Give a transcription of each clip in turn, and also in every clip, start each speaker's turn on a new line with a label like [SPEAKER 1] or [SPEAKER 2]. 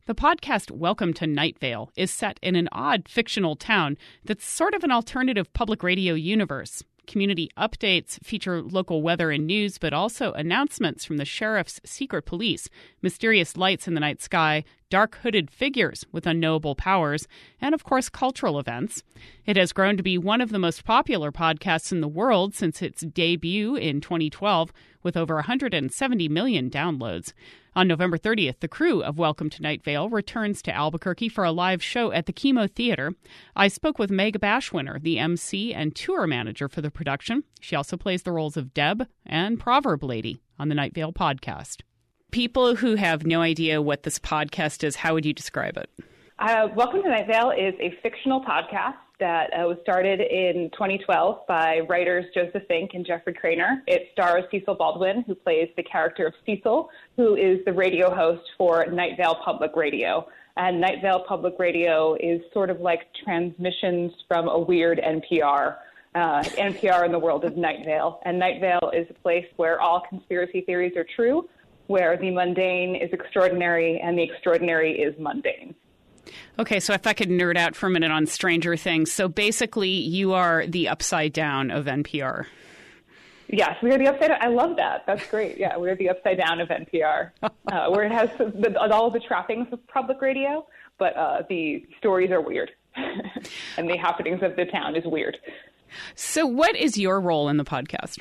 [SPEAKER 1] The podcast Welcome to Night Vale is set in an odd fictional town that's sort of an alternative public radio universe. Community updates feature local weather and news, but also announcements from the sheriff's secret police, mysterious lights in the night sky, dark hooded figures with unknowable powers, and of course cultural events. It has grown to be one of the most popular podcasts in the world since its debut in 2012, with over 170 million downloads. On November 30th, the crew of Welcome to Night Vale returns to Albuquerque for a live show at the Chemo Theater. I spoke with Meg Bashwiner, the MC and tour manager for the production. She also plays the roles of Deb and Proverb Lady on the Night Vale podcast. People who have no idea what this podcast is, how would you describe it?
[SPEAKER 2] Welcome to Night Vale is a fictional podcast that was started in 2012 by writers Joseph Fink and Jeffrey Cranor. It stars Cecil Baldwin, who plays the character of Cecil, who is the radio host for Night Vale Public Radio. And Night Vale Public Radio is sort of like transmissions from a weird NPR. NPR in the world is Night Vale. And Night Vale is a place where all conspiracy theories are true, where the mundane is extraordinary and the extraordinary is mundane.
[SPEAKER 1] Okay, so if I could nerd out for a minute on Stranger Things. So basically, you are the upside down of NPR.
[SPEAKER 2] Yes, we are the upside down. I love that. That's great. Yeah, we're the upside down of NPR, where it has all of the trappings of public radio, but the stories are weird. And the happenings of the town is weird.
[SPEAKER 1] So what is your role in the podcast?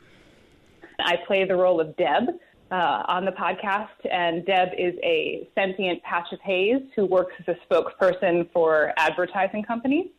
[SPEAKER 2] I play the role of Deb on the podcast, and Deb is a sentient patch of haze who works as a spokesperson for advertising companies.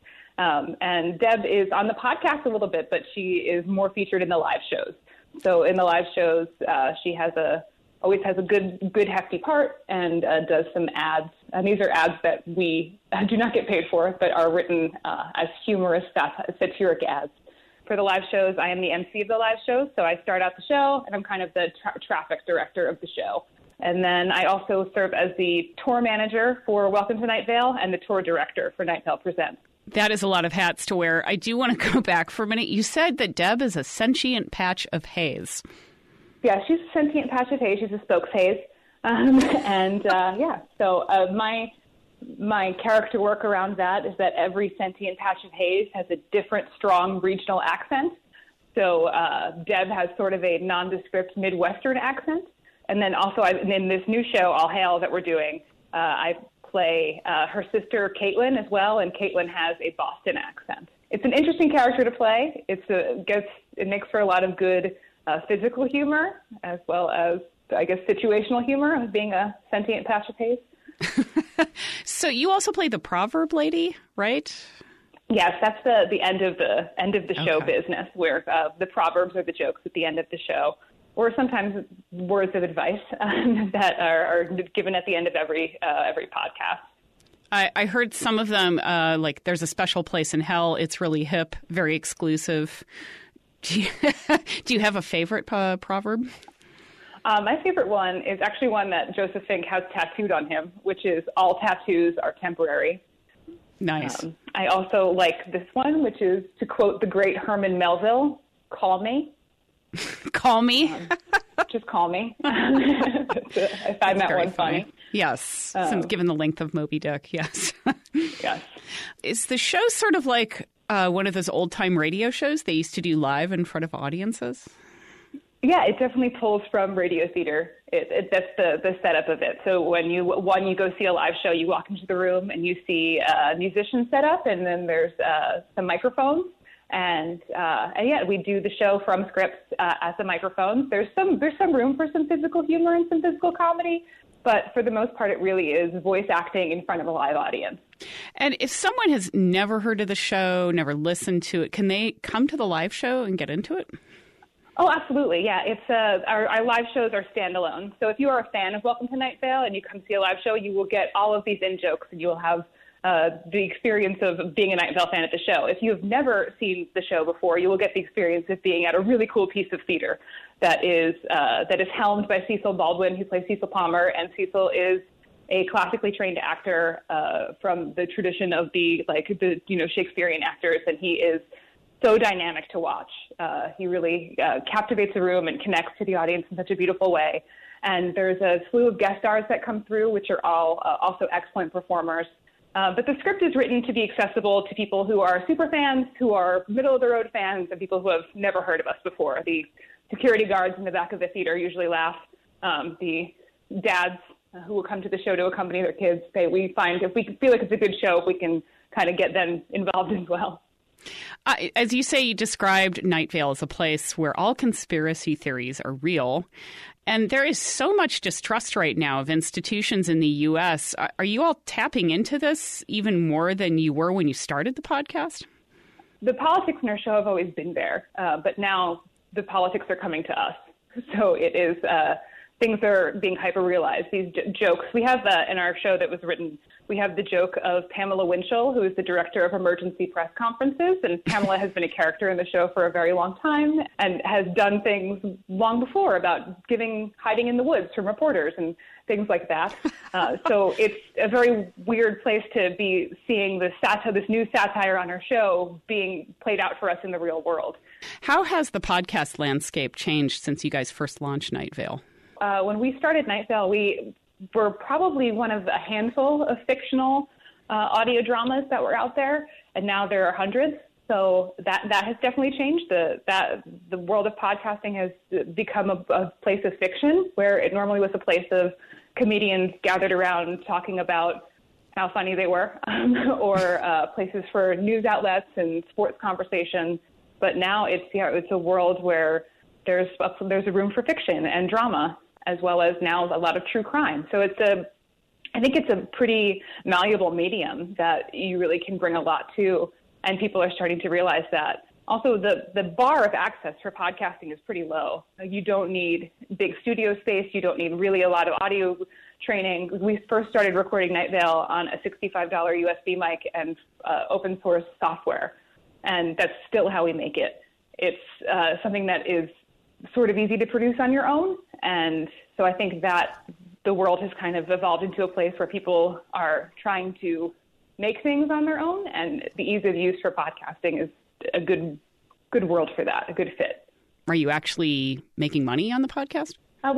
[SPEAKER 2] And Deb is on the podcast a little bit, but she is more featured in the live shows. So in the live shows, she always has a good hefty part and does some ads. And these are ads that we do not get paid for, but are written as humorous, satiric ads. For the live shows, I am the MC of the live shows, so I start out the show, and I'm kind of the traffic director of the show. And then I also serve as the tour manager for Welcome to Night Vale and the tour director for Night Vale Presents.
[SPEAKER 1] That is a lot of hats to wear. I do want to go back for a minute. You said that Deb is a sentient patch of haze.
[SPEAKER 2] Yeah, she's a sentient patch of haze. She's a spokes haze. So my character work around that is that every sentient patch of haze has a different, strong regional accent. So Deb has sort of a nondescript Midwestern accent. And then also in this new show, All Hail, that we're doing, I play her sister, Caitlin, as well, and Caitlin has a Boston accent. It's an interesting character to play. It makes for a lot of good physical humor, as well as, I guess, situational humor of being a sentient patch of haze.
[SPEAKER 1] So you also play the Proverb Lady, right?
[SPEAKER 2] Yes, that's the end of the show business, where the proverbs are the jokes at the end of the show, or sometimes words of advice that are given at the end of every podcast.
[SPEAKER 1] I heard some of them, like there's a special place in hell. It's really hip, very exclusive. Do you have a favorite proverb?
[SPEAKER 2] My favorite one is actually one that Joseph Fink has tattooed on him, which is all tattoos are temporary.
[SPEAKER 1] Nice.
[SPEAKER 2] I also like this one, which is, to quote the great Herman Melville, call me.
[SPEAKER 1] Call me?
[SPEAKER 2] Just call me. I find that one funny.
[SPEAKER 1] Yes. Given the length of Moby Dick, yes.
[SPEAKER 2] Yes.
[SPEAKER 1] Is the show sort of like one of those old-time radio shows they used to do live in front of audiences?
[SPEAKER 2] Yeah, it definitely pulls from radio theater. That's the setup of it. So when you go see a live show, you walk into the room and you see a musician set up, and then there's some microphones. And we do the show from scripts at the microphones. There's some room for some physical humor and some physical comedy, but for the most part, it really is voice acting in front of a live audience.
[SPEAKER 1] And if someone has never heard of the show, never listened to it, can they come to the live show and get into it?
[SPEAKER 2] Oh, absolutely. Yeah, it's our live shows are standalone. So if you are a fan of Welcome to Night Vale and you come see a live show, you will get all of these in-jokes, and you will have the experience of being a Night Vale fan at the show. If you have never seen the show before, you will get the experience of being at a really cool piece of theater that is helmed by Cecil Baldwin, who plays Cecil Palmer, and Cecil is a classically trained actor from the tradition of the Shakespearean actors, and he is so dynamic to watch. He really captivates the room and connects to the audience in such a beautiful way. And there's a slew of guest stars that come through, which are all also excellent performers. But the script is written to be accessible to people who are super fans, who are middle-of-the-road fans, and people who have never heard of us before. The security guards in the back of the theater usually laugh. The dads who will come to the show to accompany their kids say, we find if we feel like it's a good show, we can kind of get them involved as well.
[SPEAKER 1] As you say, you described Night Vale as a place where all conspiracy theories are real. And there is so much distrust right now of institutions in the U.S. Are you all tapping into this even more than you were when you started the podcast?
[SPEAKER 2] The politics in our show have always been there, but now the politics are coming to us. So it is things are being hyper-realized, these jokes. We have in our show that was written, we have the joke of Pamela Winchell, who is the director of emergency press conferences. And Pamela has been a character in the show for a very long time and has done things long before about hiding in the woods from reporters and things like that. So it's a very weird place to be seeing this new satire on our show being played out for us in the real world.
[SPEAKER 1] How has the podcast landscape changed since you guys first launched Night Vale?
[SPEAKER 2] When we started Night Vale, we were probably one of a handful of fictional audio dramas that were out there, and now there are hundreds. So that has definitely changed. The world of podcasting has become a place of fiction, where it normally was a place of comedians gathered around talking about how funny they were, or places for news outlets and sports conversation. But now it's a world where there's a room for fiction and drama, as well as now a lot of true crime. So I think it's a pretty malleable medium that you really can bring a lot to, and people are starting to realize that. Also, the bar of access for podcasting is pretty low. You don't need big studio space. You don't need really a lot of audio training. We first started recording Night Vale on a $65 USB mic and open source software, and that's still how we make it. It's something that is sort of easy to produce on your own. And so I think that the world has kind of evolved into a place where people are trying to make things on their own, and the ease of use for podcasting is a good world for that, a good fit.
[SPEAKER 1] Are you actually making money on the podcast?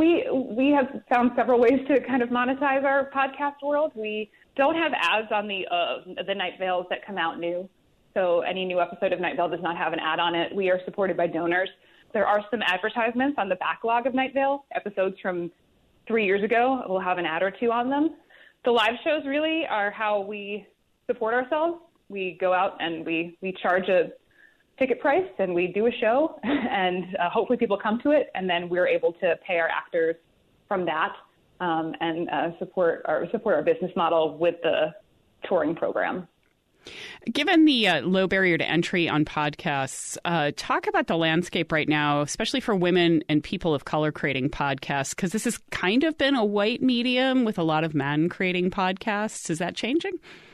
[SPEAKER 2] We have found several ways to kind of monetize our podcast world. We don't have ads on the Night Vales that come out new. So any new episode of Night Vale does not have an ad on it. We are supported by donors. There are some advertisements on the backlog of Night Vale. Episodes from 3 years ago will have an ad or two on them. The live shows really are how we support ourselves. We go out and we charge a ticket price and we do a show, and hopefully people come to it, and then we're able to pay our actors from that and support our business model with the touring program.
[SPEAKER 1] Given the low barrier to entry on podcasts, talk about the landscape right now, especially for women and people of color creating podcasts, because this has kind of been a white medium with a lot of men creating podcasts. Is that changing?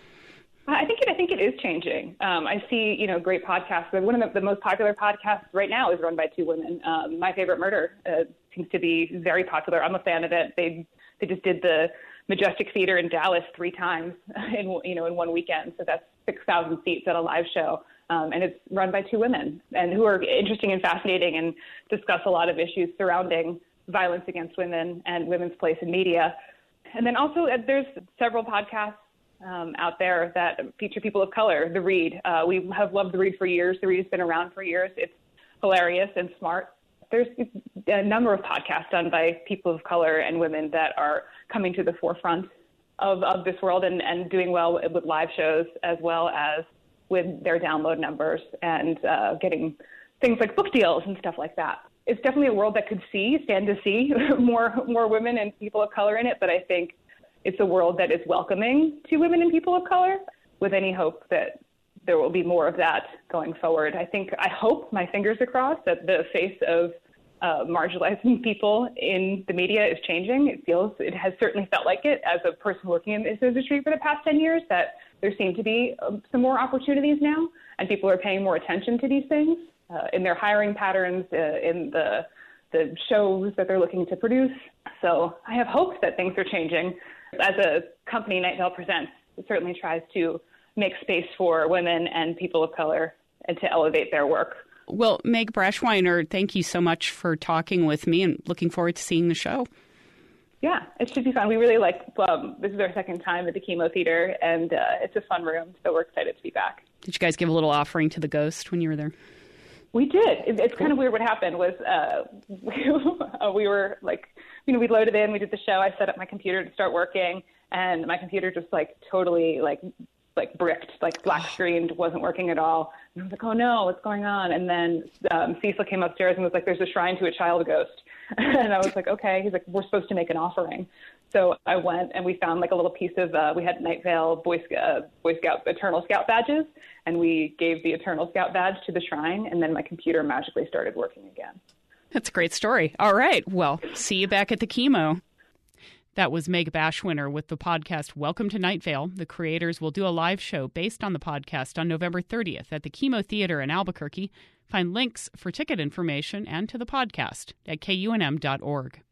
[SPEAKER 2] I think it is changing. I see, great podcasts. One of the most popular podcasts right now is run by two women. My Favorite Murder seems to be very popular. I'm a fan of it. They just did the Majestic Theater in Dallas 3 times in one weekend. So that's 6,000 seats at a live show. And it's run by two women and who are interesting and fascinating and discuss a lot of issues surrounding violence against women and women's place in media. And then also there's several podcasts out there that feature people of color. The Read. We have loved The Read for years. The Read has been around for years. It's hilarious and smart. There's a number of podcasts done by people of color and women that are coming to the forefront of this world and doing well with live shows as well as with their download numbers and getting things like book deals and stuff like that. It's definitely a world that could stand to see more women and people of color in it, but I think it's a world that is welcoming to women and people of color with any hope that there will be more of that going forward. I hope, my fingers are crossed, that the face of marginalizing people in the media is changing. It has certainly felt like it as a person working in this industry for the past 10 years, that there seem to be some more opportunities now, and people are paying more attention to these things in their hiring patterns, in the shows that they're looking to produce. So I have hopes that things are changing. As a company, Night Vale Presents certainly tries to make space for women and people of color and to elevate their work.
[SPEAKER 1] Well, Meg Braschweiner, thank you so much for talking with me and looking forward to seeing the show.
[SPEAKER 2] Yeah, it should be fun. We really this is our second time at the Chemo Theater, and it's a fun room, so we're excited to be back.
[SPEAKER 1] Did you guys give a little offering to the ghost when you were there?
[SPEAKER 2] We did. It's kind of weird. What happened was we were we loaded in, we did the show. I set up my computer to start working, and my computer just totally bricked, black screened, wasn't working at all. And I was like, oh no, what's going on? And then Cecil came upstairs and was like, there's a shrine to a child ghost. And I was like, okay. He's like, we're supposed to make an offering. So I went and we found a little piece of, we had Night Vale Boy Scout, Eternal Scout badges. And we gave the Eternal Scout badge to the shrine. And then my computer magically started working again.
[SPEAKER 1] That's a great story. All right. Well, see you back at the Chemo. That was Meg Bashwinner with the podcast Welcome to Night Vale. The creators will do a live show based on the podcast on November 30th at the Chemo Theater in Albuquerque. Find links for ticket information and to the podcast at KUNM.org.